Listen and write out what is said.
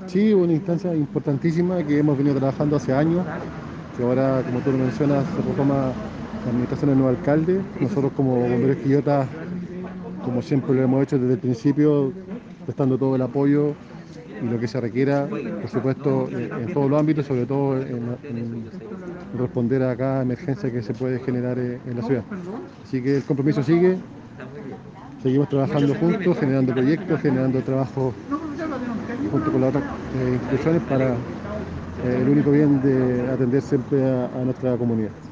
Sí, una instancia importantísima que hemos venido trabajando hace años, que ahora, como tú lo mencionas, se retoma la administración del nuevo alcalde. Nosotros como Bomberos Quillota, como siempre lo hemos hecho desde el principio, prestando todo el apoyo y lo que se requiera, por supuesto, en todos los ámbitos, sobre todo en responder a cada emergencia que se puede generar en la ciudad. Así que el compromiso sigue, seguimos trabajando juntos, generando proyectos, generando trabajo junto con las otras instituciones para el único bien de atender siempre a nuestra comunidad.